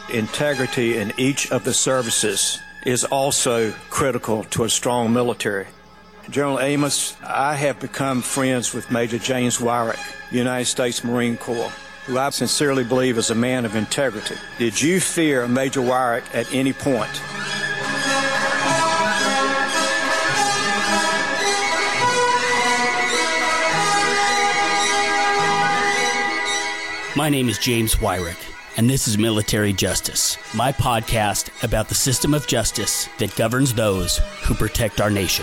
Integrity in each of the services is also critical to a strong military. General Amos, I have become friends with Major James Wyrick, United States Marine Corps, who I sincerely believe is a man of integrity. Did you fear Major Wyrick at any point? My name is James Wyrick, and this is Military Justice, my podcast about the system of justice that governs those who protect our nation.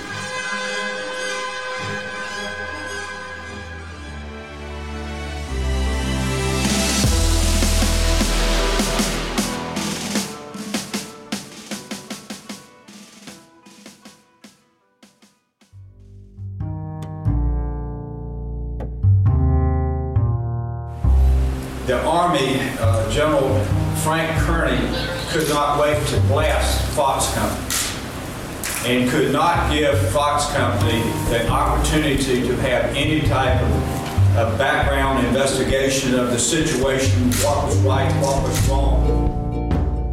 The Army, General Frank Kearney, could not wait to blast Fox Company and could not give Fox Company the opportunity to have any type of background investigation of the situation, what was right, what was wrong.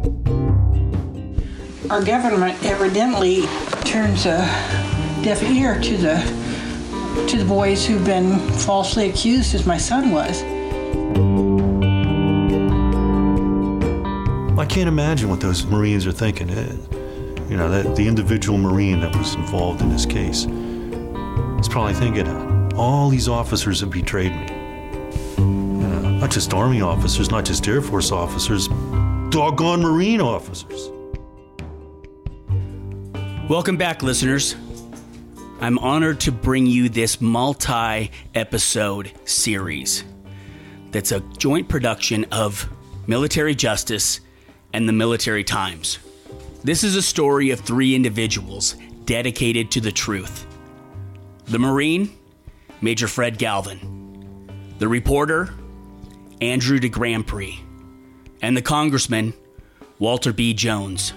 Our government evidently turns a deaf ear to the boys who've been falsely accused, as my son was. I can't imagine what those Marines are thinking. You know, that the individual Marine that was involved in this case is probably thinking, all these officers have betrayed me. Not just Army officers, not just Air Force officers, doggone Marine officers. Welcome back, listeners. I'm honored to bring you this multi-episode series that's a joint production of Military Justice and the Military Times. This is a story of three individuals dedicated to the truth. The Marine, Major Fred Galvin. The reporter, Andrew de Grand Prix. And the Congressman, Walter B. Jones.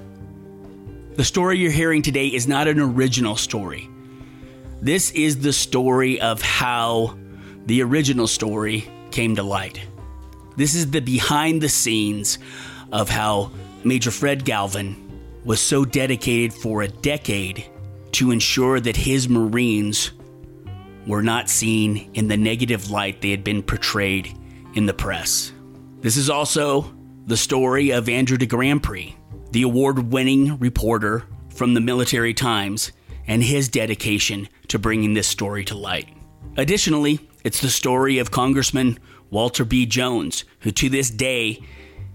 The story you're hearing today is not an original story. This is the story of how the original story came to light. This is the behind the scenes of how Major Fred Galvin was so dedicated for a decade to ensure that his Marines were not seen in the negative light they had been portrayed in the press. This is also the story of Andrew de Grand Prix, the award-winning reporter from the Military Times, and his dedication to bringing this story to light. Additionally, it's the story of Congressman Walter B. Jones, who to this day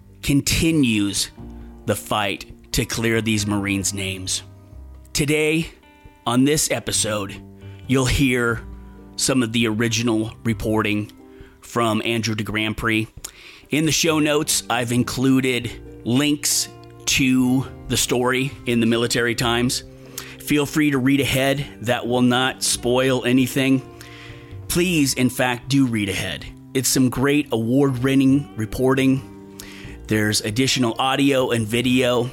continues the fight to clear these Marines' names. Today, on this episode, you'll hear some of the original reporting from Andrew de Grand Prix. In the show notes, I've included links to the story in the Military Times. Feel free to read ahead. That will not spoil anything. Please, in fact, do read ahead. It's some great award-winning reporting. There's additional audio and video,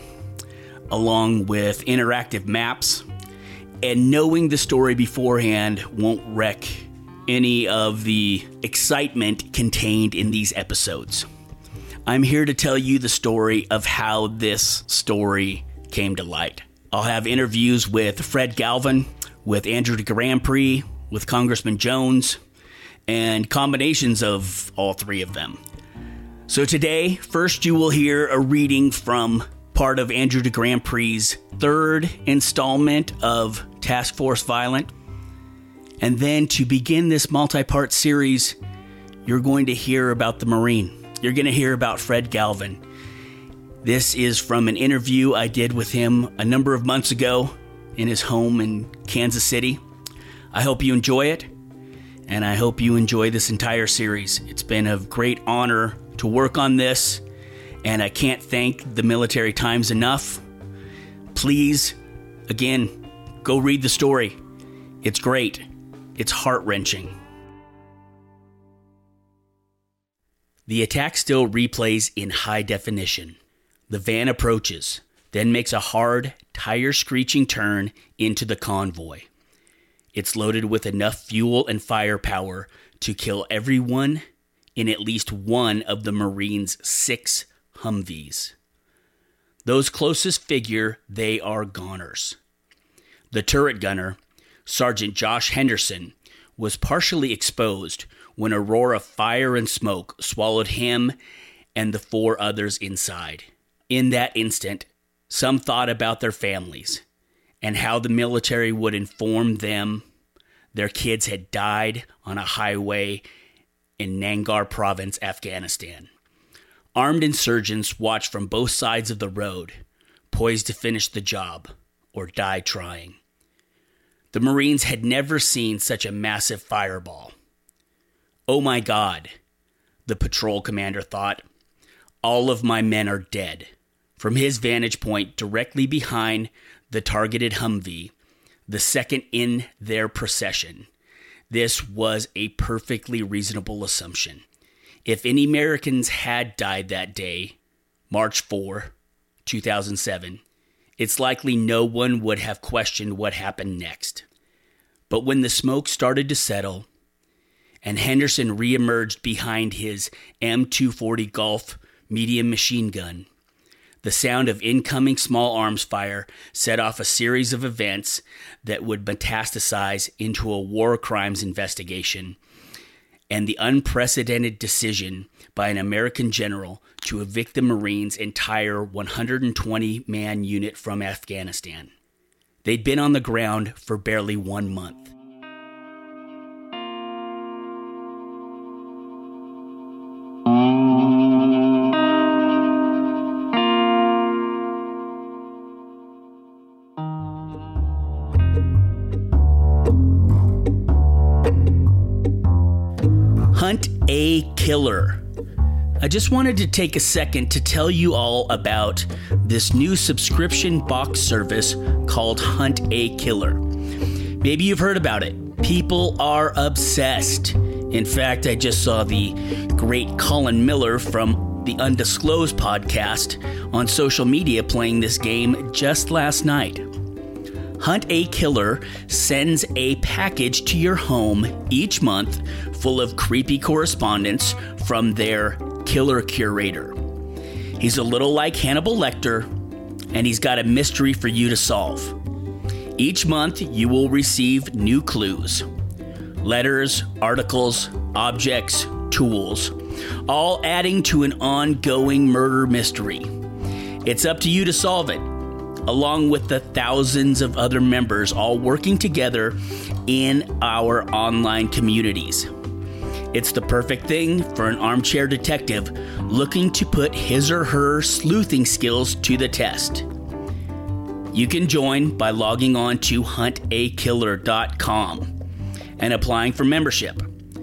along with interactive maps. And knowing the story beforehand won't wreck any of the excitement contained in these episodes. I'm here to tell you the story of how this story came to light. I'll have interviews with Fred Galvin, with Andrew de Grand Prix, with Congressman Jones, and combinations of all three of them. So today, first you will hear a reading from part of Andrew de Grand Prix's third installment of Task Force Violent. And then to begin this multi-part series, you're going to hear about the Marine. You're going to hear about Fred Galvin. This is from an interview I did with him a number of months ago in his home in Kansas City. I hope you enjoy it, and I hope you enjoy this entire series. It's been a great honor to work on this, and I can't thank the Military Times enough. Please, again, go read the story. It's great. It's heart-wrenching. The attack still replays in high definition. The van approaches, then makes a hard, tire-screeching turn into the convoy. It's loaded with enough fuel and firepower to kill everyone in at least one of the Marines' 6 Humvees. Those closest figure they are goners. The turret gunner, Sergeant Josh Henderson, was partially exposed when a roar of fire and smoke swallowed him and the 4 others inside. In that instant, some thought about their families and how the military would inform them their kids had died on a highway in Nangar Province, Afghanistan. Armed insurgents watched from both sides of the road, poised to finish the job or die trying. The Marines had never seen such a massive fireball. "Oh my God," the patrol commander thought. "All of my men are dead." From his vantage point directly behind the targeted Humvee, the second in their procession, this was a perfectly reasonable assumption. If any Americans had died that day, March 4, 2007, it's likely no one would have questioned what happened next. But when the smoke started to settle and Henderson reemerged behind his M240 Golf medium machine gun, the sound of incoming small arms fire set off a series of events that would metastasize into a war crimes investigation and the unprecedented decision by an American general to evict the Marines' entire 120-man unit from Afghanistan. They'd been on the ground for barely 1 month. Hunt a Killer. I just wanted to take a second to tell you all about this new subscription box service called Hunt a Killer. Maybe you've heard about it. People are obsessed. In fact, I just saw the great Colin Miller from the Undisclosed podcast on social media playing this game just last night. Hunt a Killer sends a package to your home each month full of creepy correspondence from their killer curator. He's a little like Hannibal Lecter, and he's got a mystery for you to solve. Each month, you will receive new clues. Letters, articles, objects, tools, all adding to an ongoing murder mystery. It's up to you to solve it, along with the thousands of other members all working together in our online communities. It's the perfect thing for an armchair detective looking to put his or her sleuthing skills to the test. You can join by logging on to huntakiller.com and applying for membership.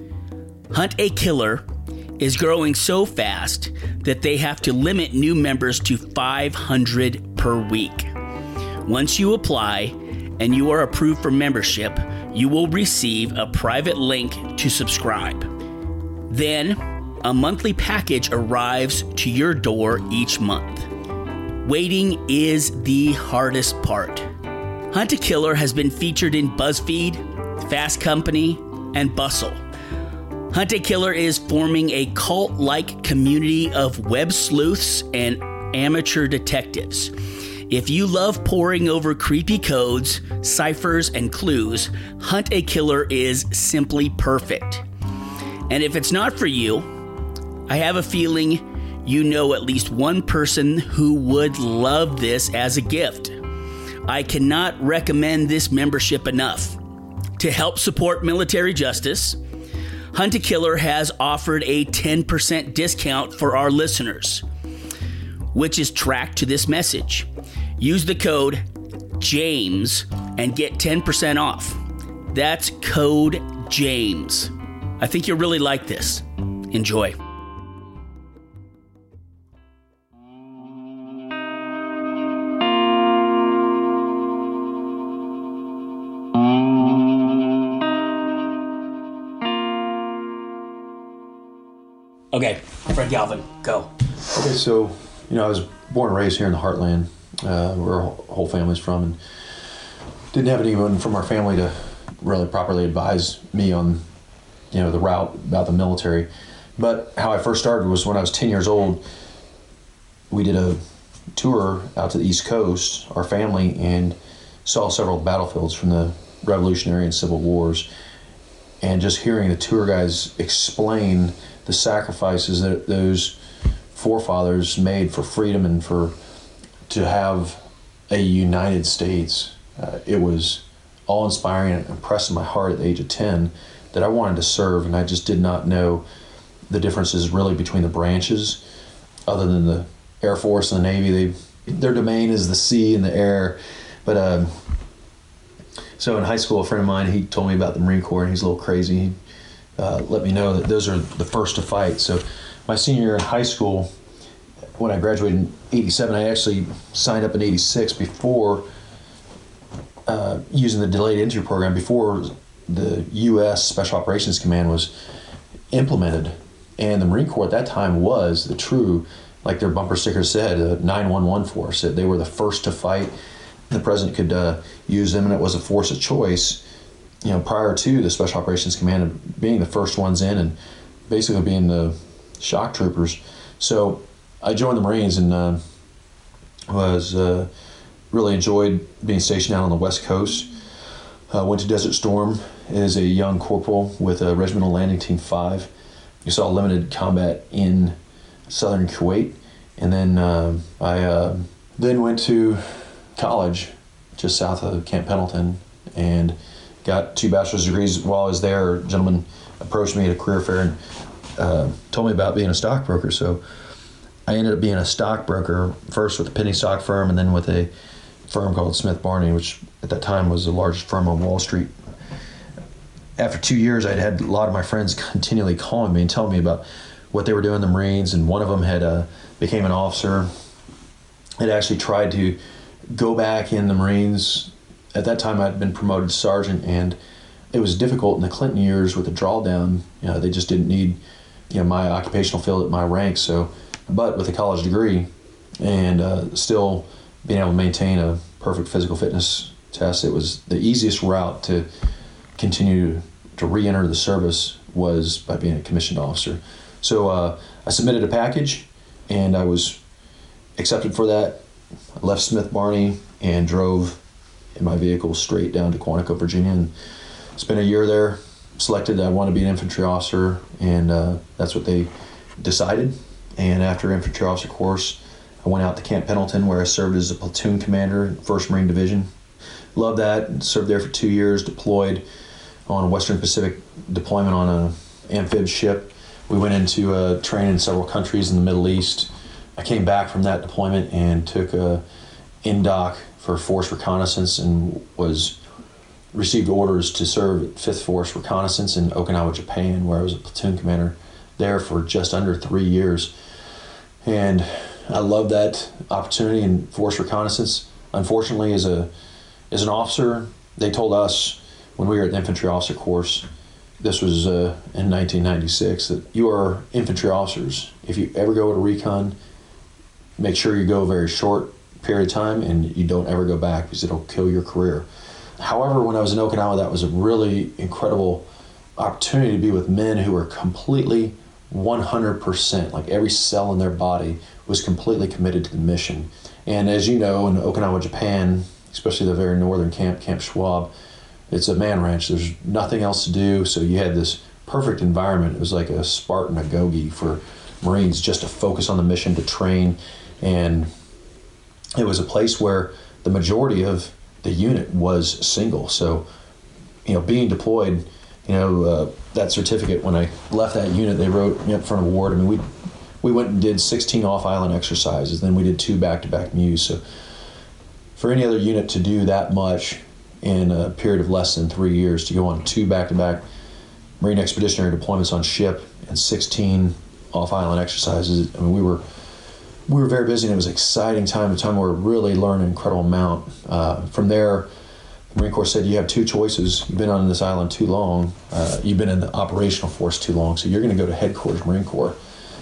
Hunt a Killer is growing so fast that they have to limit new members to 500 per week. Once you apply and you are approved for membership, you will receive a private link to subscribe. Then, a monthly package arrives to your door each month. Waiting is the hardest part. Hunt a Killer has been featured in BuzzFeed, Fast Company, and Bustle. Hunt a Killer is forming a cult-like community of web sleuths and amateur detectives. If you love poring over creepy codes, ciphers, and clues, Hunt a Killer is simply perfect. And if it's not for you, I have a feeling you know at least one person who would love this as a gift. I cannot recommend this membership enough. To help support military justice, Hunt a Killer has offered a 10% discount for our listeners, which is tracked to this message. Use the code JAMES and get 10% off. That's code JAMES. I think you'll really like this. Enjoy. Okay, Fred Galvin, go. Okay, so, I was born and raised here in the Heartland, where our whole family's from, and didn't have anyone from our family to really properly advise me on, the route about the military. But how I first started was when I was 10 years old. we did a tour out to the East Coast, our family, and saw several battlefields from the Revolutionary and Civil Wars. And just hearing the tour guides explain the sacrifices that those forefathers made for freedom and to have a United States, it was awe-inspiring and impressed in my heart at the age of 10 that I wanted to serve, and I just did not know the differences really between the branches, other than the Air Force and the Navy. Their domain is the sea and the air. But so in high school, a friend of mine, he told me about the Marine Corps, and he's a little crazy. He let me know that those are the first to fight. So my senior year in high school, when I graduated in 87, I actually signed up in 86 before using the delayed entry program, before the U.S. Special Operations Command was implemented. And the Marine Corps at that time was the true, like their bumper sticker said, a 911 force. They were the first to fight. The president could use them, and it was a force of choice, prior to the Special Operations Command being the first ones in and basically being the shock troopers. So I joined the Marines and really enjoyed being stationed out on the West Coast. Went to Desert Storm as a young corporal with Regimental Landing Team 5. You saw limited combat in southern Kuwait. And then I then went to college just south of Camp Pendleton and got 2 bachelor's degrees. While I was there, a gentleman approached me at a career fair and told me about being a stockbroker. So I ended up being a stockbroker, first with a penny stock firm and then with a firm called Smith Barney, which at that time was the largest firm on Wall Street. After 2 years, I'd had a lot of my friends continually calling me and telling me about what they were doing in the Marines, and one of them had became an officer, had actually tried to go back in the Marines. At that time, I'd been promoted to sergeant, and it was difficult in the Clinton years with the drawdown. They just didn't need my occupational field at my rank. So, but with a college degree and still being able to maintain a perfect physical fitness test, it was the easiest route to continue to re-enter the service was by being a commissioned officer. So I submitted a package, and I was accepted for that. I left Smith Barney and drove in my vehicle straight down to Quantico, Virginia, and spent a year there. Selected I wanted to be an infantry officer, and that's what they decided. And after infantry officer course, I went out to Camp Pendleton, where I served as a platoon commander in 1st Marine Division. Loved that. Served there for 2 years, deployed on a Western Pacific deployment on an amphib ship. We went into training in several countries in the Middle East. I came back from that deployment and took a NDOC for Force Reconnaissance and received orders to serve at 5th Force Reconnaissance in Okinawa, Japan, where I was a platoon commander there for just under 3 years. And I loved that opportunity in Force Reconnaissance. Unfortunately, as an officer, they told us when we were at the infantry officer course, this was in 1996, that you are infantry officers. If you ever go to recon, make sure you go a very short period of time and you don't ever go back, because it'll kill your career. However, when I was in Okinawa, that was a really incredible opportunity to be with men who were completely 100%, like every cell in their body was completely committed to the mission. And as you know, in Okinawa, Japan, especially the very northern camp, Camp Schwab, it's a man ranch. There's nothing else to do, so you had this perfect environment. It was like a Spartan agoge for Marines just to focus on the mission, to train. And it was a place where the majority of the unit was single. So, being deployed, that certificate, when I left that unit, they wrote me up for an award. I mean, we went and did 16 off-island exercises. Then we did 2 back-to-back MEUs. So for any other unit to do that much in a period of less than 3 years, to go on 2 back-to-back Marine expeditionary deployments on ship and 16 off-island exercises, I mean, we were very busy, and it was an exciting time. A time where we really learned an incredible amount. From there, the Marine Corps said, you have 2 choices. You've been on this island too long. You've been in the operational force too long, so you're going to go to Headquarters Marine Corps.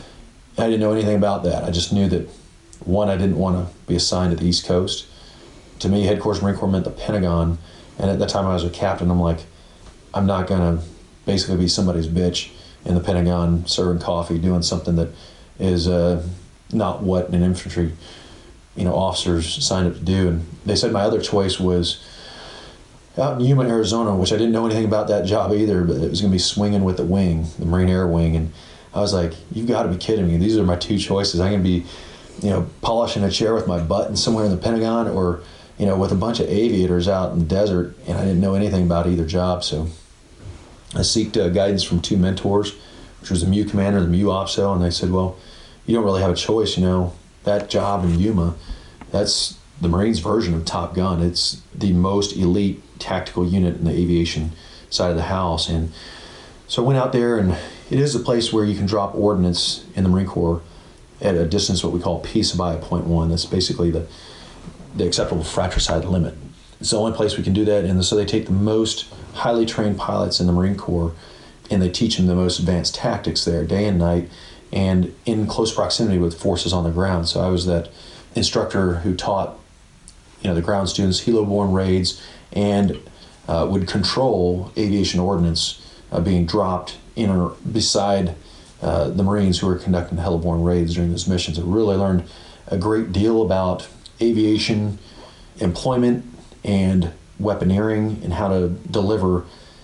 I didn't know anything about that. I just knew that, one, I didn't want to be assigned to the East Coast. To me, Headquarters Marine Corps meant the Pentagon, and at that time I was a captain. I'm like, I'm not going to basically be somebody's bitch in the Pentagon serving coffee, doing something that is not what an infantry, officers signed up to do. And they said my other choice was out in Yuma, Arizona, which I didn't know anything about that job either, but it was going to be swinging with the wing, the Marine Air Wing. And I was like, you've got to be kidding me. These are my two choices. I'm going to be, polishing a chair with my butt somewhere in the Pentagon, or, with a bunch of aviators out in the desert. And I didn't know anything about either job. So I sought guidance from two mentors, which was the MEU commander, the MEU OPSO, and they said, well, you don't really have a choice. That job in Yuma, that's the Marines' version of Top Gun. It's the most elite tactical unit in the aviation side of the house. And so I went out there, and it is a place where you can drop ordnance in the Marine Corps at a distance what we call PSI at 0.1. That's basically the acceptable fratricide limit. It's the only place we can do that. And so they take the most highly trained pilots in the Marine Corps, and they teach them the most advanced tactics there, day and night, and in close proximity with forces on the ground. So I was that instructor who taught, the ground students helo-borne raids, and would control aviation ordnance being dropped in or beside the Marines who were conducting helo-borne raids during those missions. I really learned a great deal about aviation employment and weaponeering and how to deliver,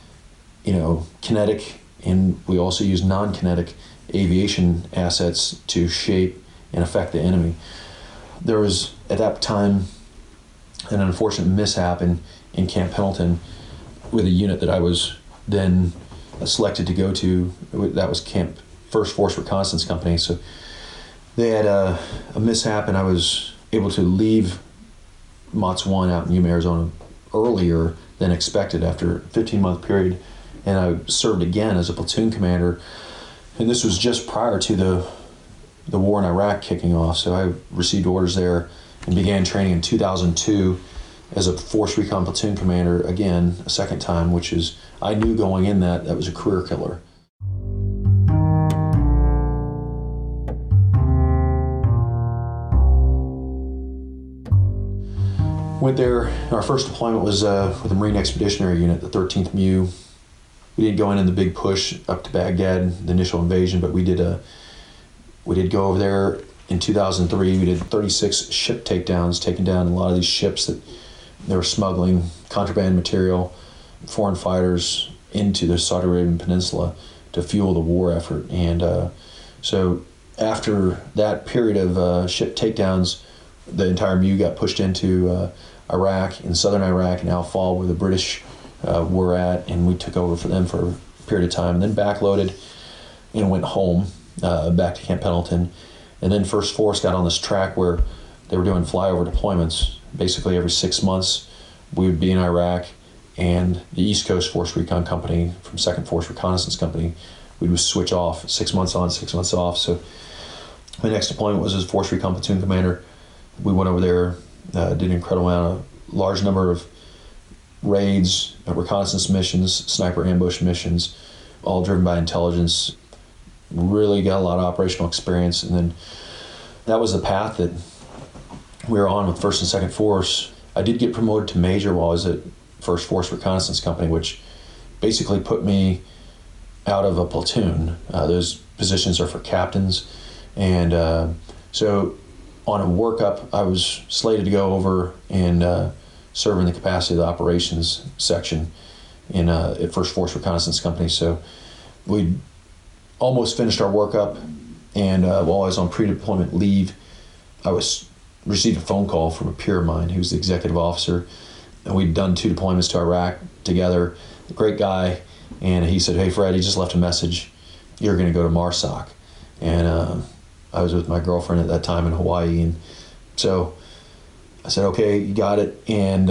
kinetic, and we also use non-kinetic aviation assets to shape and affect the enemy. There was, at that time, an unfortunate mishap in Camp Pendleton with a unit that I was then selected to go to. That was Camp 1st Force Reconnaissance Company. So they had a mishap, and I was able to leave MOTS 1 out in Yuma, Arizona earlier than expected after a 15-month period. And I served again as a platoon commander. And this was just prior to the war in Iraq kicking off. So I received orders there and began training in 2002 as a Force Recon platoon commander, again, a second time, which is, I knew going in that was a career killer. Went there, our first deployment was with the Marine Expeditionary Unit, the 13th MEU. We didn't go in the big push up to Baghdad, the initial invasion, but we did go over there in 2003. We did 36 ship takedowns, taking down a lot of these ships that they were smuggling contraband material, foreign fighters into the Saudi Arabian Peninsula to fuel the war effort. And so after that period of ship takedowns, the entire MEU got pushed into Iraq, in southern Iraq, and Al Fall, where the British were at, and we took over for them for a period of time, and then backloaded and went home, back to Camp Pendleton. And then First Force got on this track where they were doing flyover deployments. Basically every 6 months we would be in Iraq, and the East Coast Force Recon Company from 2nd Force Reconnaissance Company, we would switch off, 6 months on, 6 months off. So my next deployment was as Force Recon Platoon Commander. We went over there, did an incredible amount, a large number of raids, reconnaissance missions, sniper ambush missions, all driven by intelligence. Really got a lot of operational experience, and then that was the path that we were on with 1st and 2nd Force. I did get promoted to major while I was at 1st Force Reconnaissance Company, which basically put me out of a platoon. Those positions are for captains, and so on a workup, I was slated to go over and serve in the capacity of the operations section at 1st Force Reconnaissance Company. So we almost finished our workup, and while I was on pre-deployment leave, I received a phone call from a peer of mine who's the executive officer, and we'd done 2 deployments to Iraq together. A great guy, and he said, "Hey Fred, he just left a message. You're going to go to MARSOC." And I was with my girlfriend at that time in Hawaii, and so I said, "Okay, you got it." And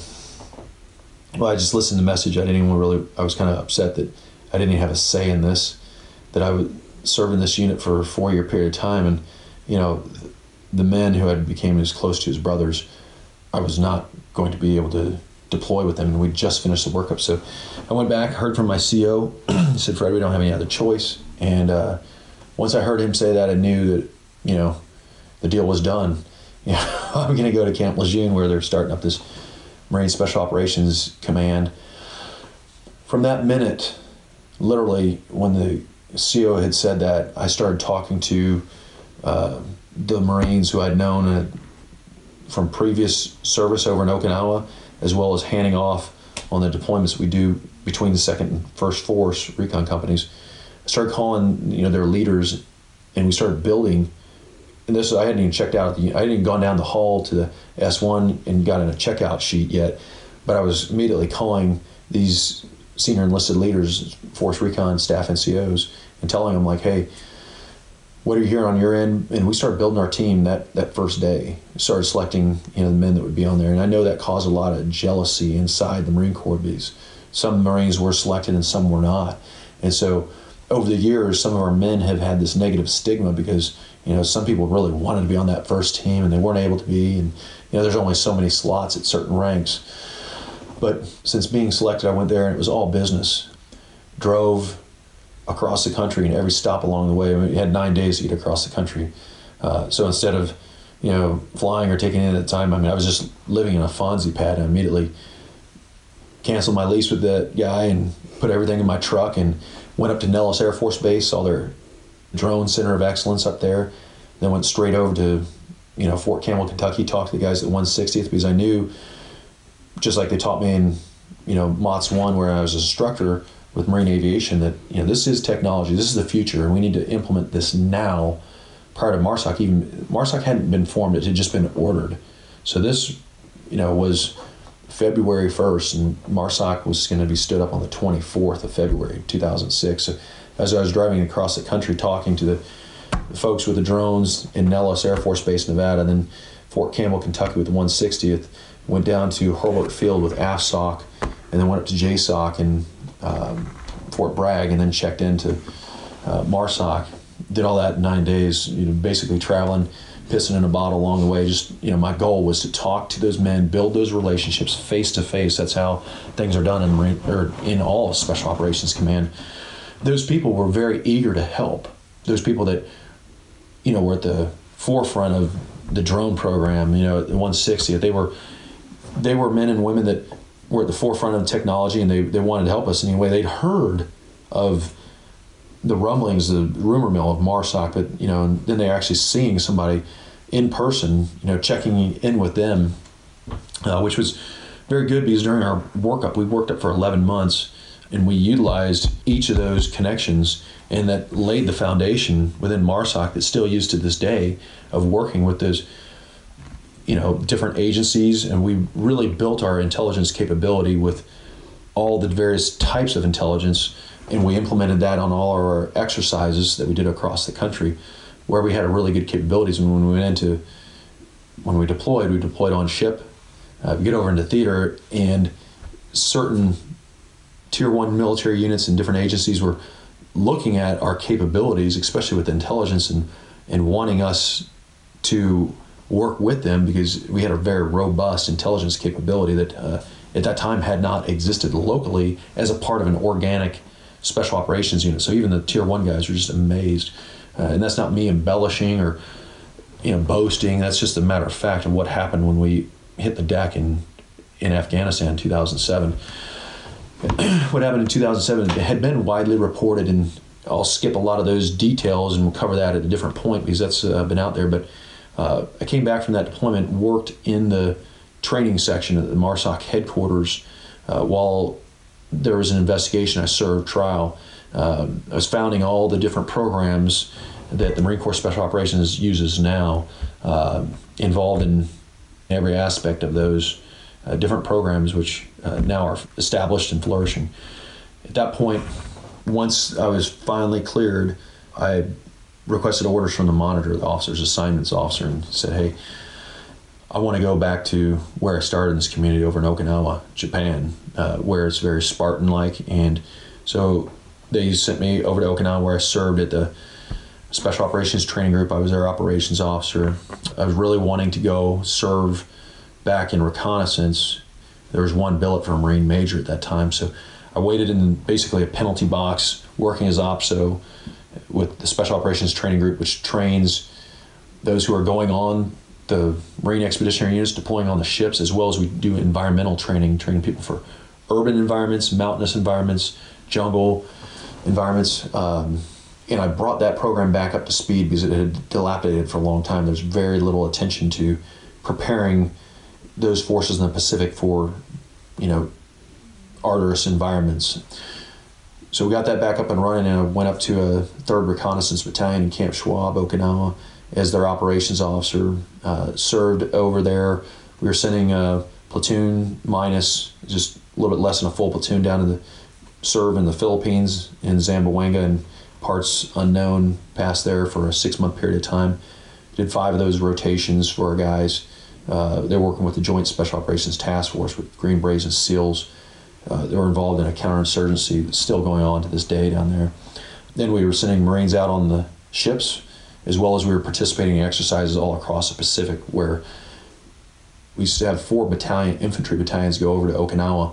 I just listened to the message. I was kind of upset that I didn't even have a say in this, that I would serve in this unit for a 4-year period of time, and the men who had became as close to his brothers, I was not going to be able to deploy with them, and we just finished the workup. So I went back, heard from my CO, he said, "Fred, we don't have any other choice." And once I heard him say that, I knew that the deal was done. I'm going to go to Camp Lejeune, where they're starting up this Marine Special Operations Command. From that minute, literally, when the CO had said that, I started talking to the Marines who I'd known from previous service over in Okinawa, as well as handing off on the deployments we do between the 2nd and 1st Force recon companies. I started calling, their leaders, and we started building. And this, I hadn't even checked out. I hadn't even gone down the hall to the S1 and got in a checkout sheet yet, but I was immediately calling these senior enlisted leaders, Force Recon staff NCOs, and telling them like, hey, what are you hearing on your end? And we started building our team that first day. We started selecting, the men that would be on there. And I know that caused a lot of jealousy inside the Marine Corps because some Marines were selected and some were not. And so over the years, some of our men have had this negative stigma because, some people really wanted to be on that first team and they weren't able to be. And, there's only so many slots at certain ranks. But since being selected, I went there and it was all business. Drove across the country, and every stop along the way, we had 9 days to get across the country. So instead of, flying or taking in at the time, I was just living in a Fonzie pad. I immediately canceled my lease with that guy and put everything in my truck and went up to Nellis Air Force Base, saw their drone center of excellence up there, then went straight over to, Fort Campbell, Kentucky, talked to the guys at 160th because I knew, just like they taught me in, MOTS 1 where I was an instructor with Marine Aviation, that this is technology, this is the future, and we need to implement this now. Prior to MARSOC, MARSOC hadn't been formed; it had just been ordered. So this, was February 1st, and MARSOC was going to be stood up on the 24th of February 2006. So as I was driving across the country, talking to the folks with the drones in Nellis Air Force Base, Nevada, then Fort Campbell, Kentucky with the 160th, went down to Hurlburt Field with AFSOC, and then went up to JSOC and Fort Bragg, and then checked into MARSOC. Did all that in 9 days, basically traveling, pissing in a bottle along the way. Just, my goal was to talk to those men, build those relationships face to face. That's how things are done in Marine, or in all Special Operations Command. Those people were very eager to help. Those people that, were at the forefront of the drone program, at the 160th. They were men and women that were at the forefront of technology, and they wanted to help us in any way. They'd heard of the rumblings, the rumor mill of MARSOC, but, and then they're actually seeing somebody in person, checking in with them, which was very good because during our workup, we worked up for 11 months, and we utilized each of those connections, and that laid the foundation within MARSOC that's still used to this day of working with those different agencies, and we really built our intelligence capability with all the various types of intelligence, and we implemented that on all our exercises that we did across the country, where we had a really good capabilities. And when we deployed on ship. We get over into theater, and certain Tier 1 military units and different agencies were looking at our capabilities, especially with intelligence, and wanting us to work with them because we had a very robust intelligence capability that at that time had not existed locally as a part of an organic special operations unit. So even the Tier 1 guys were just amazed. And that's not me embellishing or boasting. That's just a matter of fact of what happened when we hit the deck in Afghanistan in 2007. What happened in 2007 had been widely reported, and I'll skip a lot of those details and we'll cover that at a different point because that's been out there. But I came back from that deployment, worked in the training section at the MARSOC headquarters while there was an investigation. I served trial. I was founding all the different programs that the Marine Corps Special Operations uses now, involved in every aspect of those different programs, which now are established and flourishing. At that point, once I was finally cleared, I requested orders from the monitor, the officer's assignments officer, and said, hey, I want to go back to where I started in this community over in Okinawa, Japan, where it's very Spartan-like. And so they sent me over to Okinawa, where I served at the Special Operations Training Group. I was their operations officer. I was really wanting to go serve back in reconnaissance. There was one billet for a Marine Major at that time. So I waited in basically a penalty box, working as OPSO with the Special Operations Training Group, which trains those who are going on the Marine Expeditionary Units, deploying on the ships, as well as we do environmental training people for urban environments, mountainous environments, jungle environments, And I brought that program back up to speed because it had dilapidated for a long time. There's very little attention to preparing those forces in the Pacific for, arduous environments. So we got that back up and running, and I went up to a 3rd Reconnaissance Battalion in Camp Schwab, Okinawa, as their operations officer. Served over there. We were sending a platoon minus just a little bit less than a full platoon down to serve in the Philippines, in Zamboanga, and parts unknown, past there for a 6-month period of time. Did 5 of those rotations for our guys. They're working with the Joint Special Operations Task Force with Green Berets and SEALs. They were involved in a counterinsurgency that's still going on to this day down there. Then we were sending Marines out on the ships, as well as we were participating in exercises all across the Pacific, where we used to have 4 infantry battalions go over to Okinawa.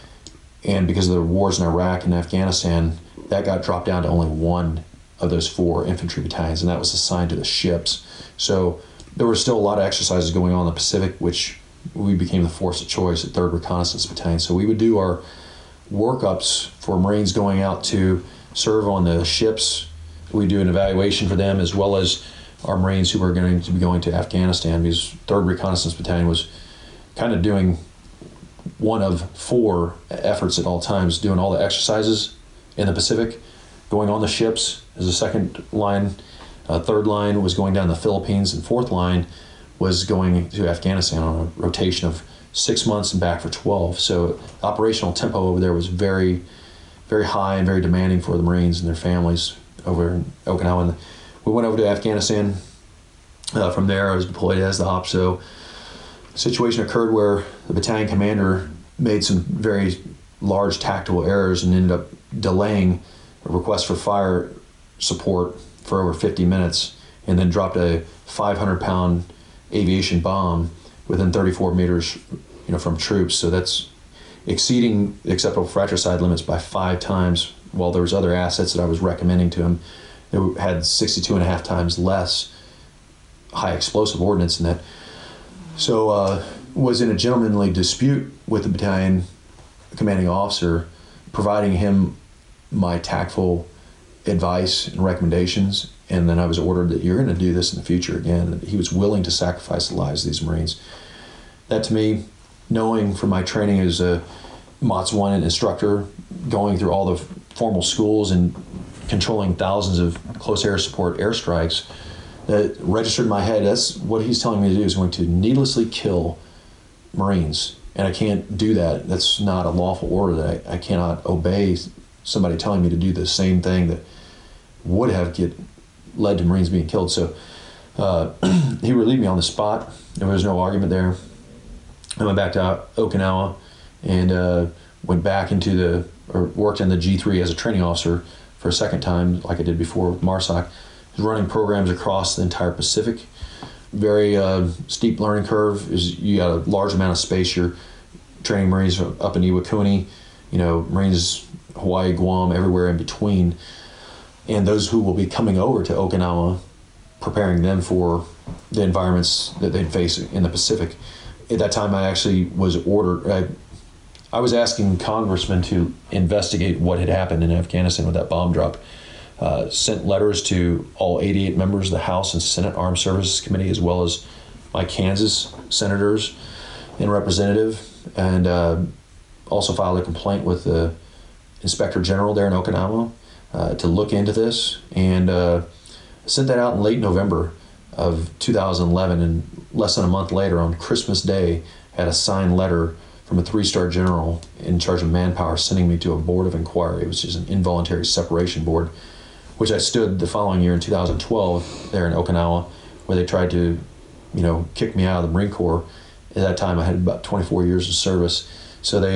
And because of the wars in Iraq and Afghanistan, that got dropped down to only 1 of those 4 infantry battalions, and that was assigned to the ships. So there were still a lot of exercises going on in the Pacific, which we became the force of choice at 3rd Reconnaissance Battalion. So we would do our workups for Marines going out to serve on the ships. We do an evaluation for them, as well as our Marines who were going to be going to Afghanistan, because 3rd Reconnaissance Battalion was kind of doing one of 4 efforts at all times, doing all the exercises in the Pacific, going on the ships as a 2nd line. 3rd line was going down the Philippines, and 4th line was going to Afghanistan on a rotation of 6 months and back for 12. So operational tempo over there was very, very high and very demanding for the Marines and their families over in Okinawa. And we went over to Afghanistan. From there, I was deployed as the OPSO. A situation occurred where the battalion commander made some very large tactical errors and ended up delaying a request for fire support for over 50 minutes, and then dropped a 500-pound aviation bomb within 34 meters, from troops. So that's exceeding the acceptable fratricide limits by 5 times, while there was other assets that I was recommending to him that had 62.5 times less high explosive ordnance in that. So was in a gentlemanly dispute with the battalion commanding officer, providing him my tactful advice and recommendations, and then I was ordered that you're going to do this in the future again. And he was willing to sacrifice the lives of these Marines. That, to me, knowing from my training as a MOTS 1 instructor, going through all the formal schools and controlling thousands of close air support airstrikes, that registered in my head, that's what he's telling me to do, is going to needlessly kill Marines. And I can't do that. That's not a lawful order. That I cannot obey somebody telling me to do the same thing that would have led to Marines being killed. So he relieved me on the spot. There was no argument there. I went back to Okinawa and went back worked in the G3 as a training officer for a 2nd time, like I did before with MARSOC. I was running programs across the entire Pacific. Very steep learning curve. You got a large amount of space. You're training Marines up in Iwakuni, Marines, Hawaii, Guam, everywhere in between. And those who will be coming over to Okinawa, preparing them for the environments that they'd face in the Pacific. At that time, I actually was ordered, I was asking congressmen to investigate what had happened in Afghanistan with that bomb drop. Sent letters to all 88 members of the House and Senate Armed Services Committee, as well as my Kansas senators and representative, and also filed a complaint with the Inspector General there in Okinawa to look into this, and sent that out in late November of 2011, and less than a month later, on Christmas Day, had a signed letter from a 3-star general in charge of manpower sending me to a board of inquiry, which is an involuntary separation board, which I stood the following year in 2012 there in Okinawa, where they tried to, kick me out of the Marine Corps. At that time, I had about 24 years of service. So they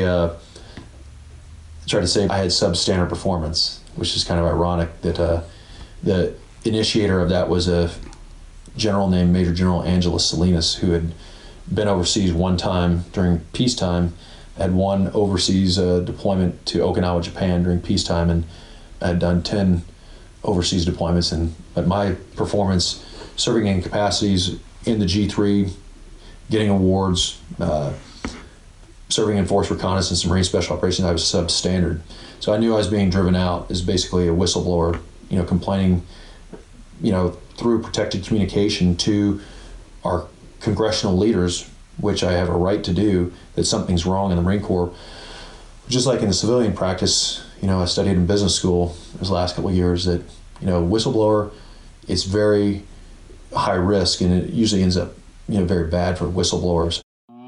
tried to say I had substandard performance, which is kind of ironic that the initiator of that was a general named Major General Angela Salinas, who had been overseas one time during peacetime, had one overseas deployment to Okinawa, Japan during peacetime, and I had done 10 overseas deployments. But my performance, serving in capacities in the G3, getting awards, serving in Force Reconnaissance and Marine Special Operations, I was substandard. So I knew I was being driven out as basically a whistleblower complaining, through protected communication to our congressional leaders, which I have a right to do, that something's wrong in the Marine Corps. Just like in the civilian practice, I studied in business school those last couple of years that, whistleblower, it's very high risk, and it usually ends up, very bad for whistleblowers.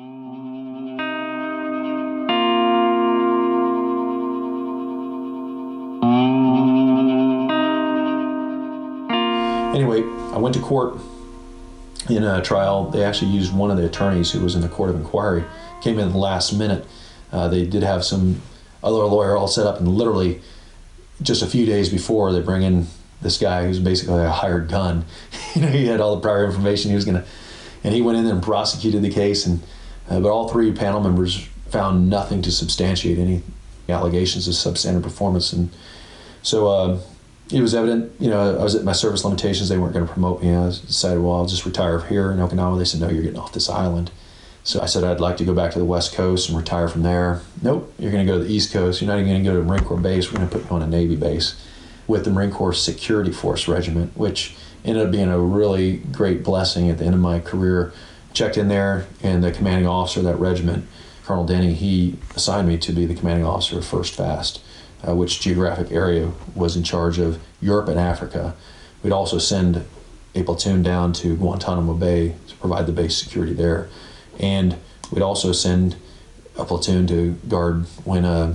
Anyway, I went to court in a trial. They actually used one of the attorneys who was in the court of inquiry, came in at the last minute. They did have some other lawyer all set up, and literally just a few days before, they bring in this guy who's basically a hired gun. He had all the prior information and he went in there and prosecuted the case, but all three panel members found nothing to substantiate any allegations of substandard performance. And so it was evident, I was at my service limitations. They weren't going to promote me. I decided, well, I'll just retire here in Okinawa. They said, no, you're getting off this island. So I said, I'd like to go back to the West Coast and retire from there. Nope, you're going to go to the East Coast. You're not even going to go to the Marine Corps base. We're going to put you on a Navy base with the Marine Corps Security Force Regiment, which ended up being a really great blessing at the end of my career. Checked in there, and the commanding officer of that regiment, Colonel Denny, he assigned me to be the commanding officer of First Fast, which geographic area was in charge of Europe and Africa. We'd also send a platoon down to Guantanamo Bay to provide the base security there. And we'd also send a platoon to guard when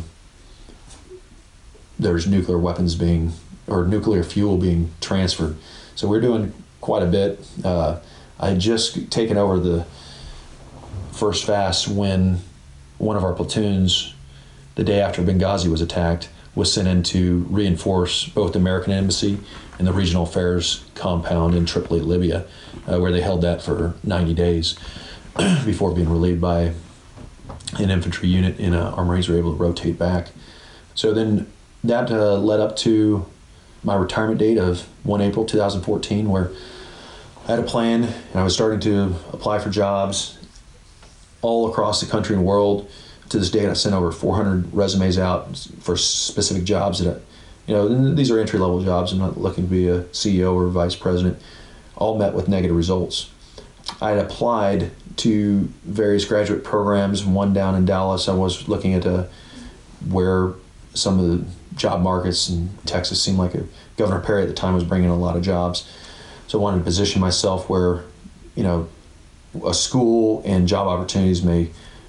there's nuclear weapons or nuclear fuel being transferred. So we're doing quite a bit. I had just taken over the First Fast when one of our platoons, the day after Benghazi was attacked, was sent in to reinforce both the American Embassy and the Regional Affairs compound in Tripoli, Libya, where they held that for 90 days before being relieved by an infantry unit, and our Marines were able to rotate back. So then that led up to my retirement date of 1 April 2014, where I had a plan, and I was starting to apply for jobs all across the country and world. To this date, I sent over 400 resumes out for specific jobs that, these are entry-level jobs. I'm not looking to be a CEO or a vice president. All met with negative results. I had applied to various graduate programs, one down in Dallas. I was looking at where some of the job markets in Texas seemed like Governor Perry at the time was bringing in a lot of jobs. So I wanted to position myself where, a school and job opportunities may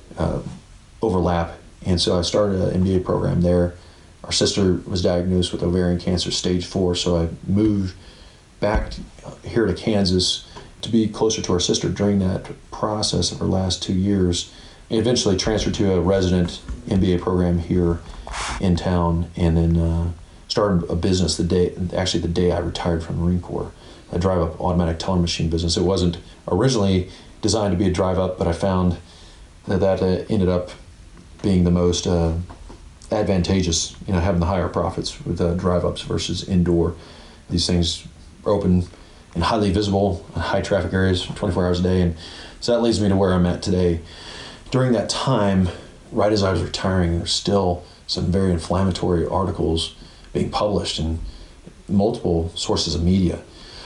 overlap. And so I started an MBA program there. Our sister was diagnosed with ovarian cancer stage 4, so I moved back here to Kansas to be closer to our sister during that process of her last 2 years, and eventually transferred to a resident MBA program here in town, and then started a business the day I retired from the Marine Corps, a drive-up automatic teller machine business. It wasn't originally designed to be a drive-up, but I found that ended up being the most advantageous, having the higher profits with drive-ups versus indoor. These things are open and highly visible in high traffic areas 24 hours a day, and so that leads me to where I'm at today. During that time, right as I was retiring, there's still some very inflammatory articles being published in multiple sources of media,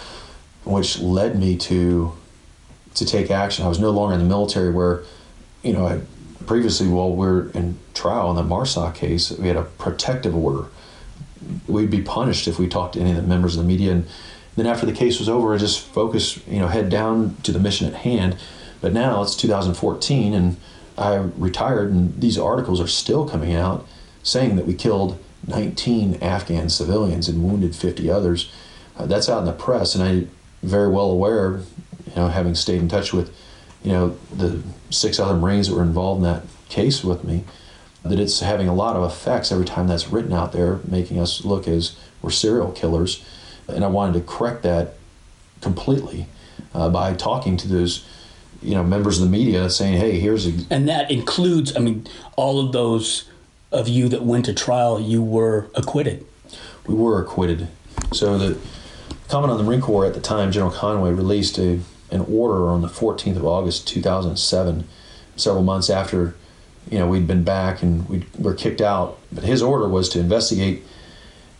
which led me to take action. I was no longer in the military where, I previously, while we're in trial in the Marsaw case, we had a protective order. We'd be punished if we talked to any of the members of the media. And then after the case was over, I just focused, head down to the mission at hand. But now it's 2014, and I retired, and these articles are still coming out saying that we killed 19 Afghan civilians and wounded 50 others. That's out in the press, and I'm very well aware, having stayed in touch with, the 6 other Marines that were involved in that case with me, that it's having a lot of effects every time that's written out there, making us look as we're serial killers. And I wanted to correct that completely by talking to those, members of the media, saying, hey, And that includes, all of those of you that went to trial, you were acquitted. We were acquitted. So the Commandant of the Marine Corps at the time, General Conway, released an order on the 14th of August, 2007, several months after, we'd been back and we were kicked out. But his order was to investigate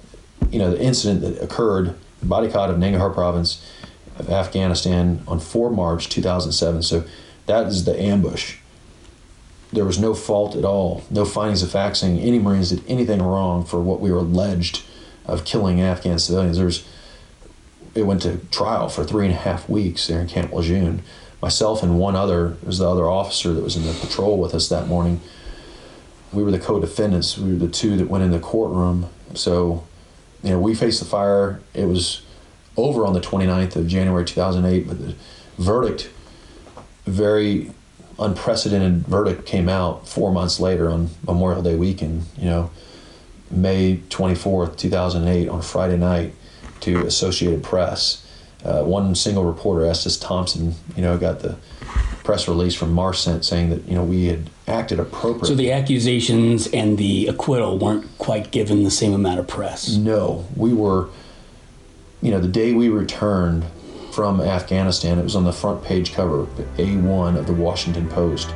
the incident that occurred, Badikat of Nangarhar province of Afghanistan on 4 March 2007. So that is the ambush. There was no fault at all, no findings of fact saying any Marines did anything wrong for what we were alleged of killing Afghan civilians. It went to trial for 3.5 weeks there in Camp Lejeune. Myself and one other, was the other officer that was in the patrol with us that morning. We were the co-defendants. We were the two that went in the courtroom. So, we faced the fire. It was over on the 29th of January 2008, but the verdict, very unprecedented verdict, came out 4 months later on Memorial Day weekend, May 24th, 2008, on Friday night, to Associated Press. One single reporter, Estes Thompson, got the press release from Marcent saying that, we had acted appropriately. So the accusations and the acquittal weren't quite given the same amount of press? No. We were, the day we returned from Afghanistan, it was on the front page cover, A1 of the Washington Post.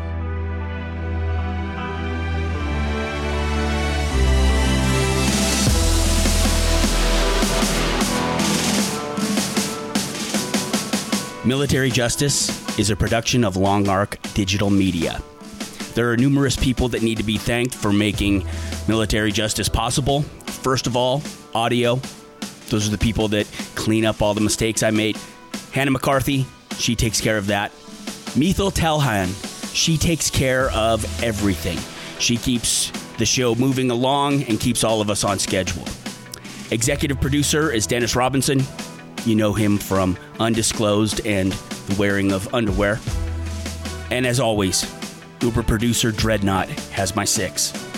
Military Justice is a production of Long Arc Digital Media. There are numerous people that need to be thanked for making Military Justice possible. First of all, audio. Those are the people that clean up all the mistakes I made. Hannah McCarthy, she takes care of that. Mithil Talhan, she takes care of everything. She keeps the show moving along and keeps all of us on schedule. Executive producer is Dennis Robinson. You know him from Undisclosed and the wearing of underwear. And as always, Uber producer Dreadnought has my 6.